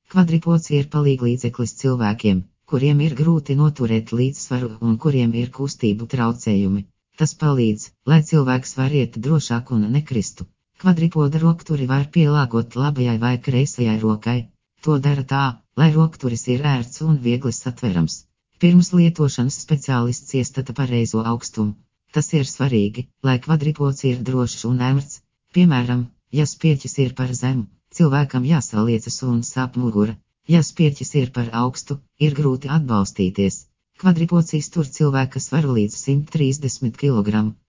Kvadripods ir palīglīdzeklis cilvēkiem, kuriem ir grūti noturēt līdzsvaru un kuriem ir kustību traucējumi. Tas palīdz, lai cilvēks var iet drošāk un nekristu. Kvadripoda rokturi var pielāgot labajai vai kreisajai rokai. To dara tā, lai rokturis ir ērts un viegli satverams. Pirms lietošanas speciālists iestata pareizo augstumu. Tas ir svarīgi, lai kvadripods ir drošs un ērts. Piemēram, ja spieķis ir par zemu, cilvēkam jāsaliecas un sāp mugura. Ja spieķis ir par augstu, ir grūti atbalstīties. Kvadripods iztur cilvēka svaru līdz 130 kg.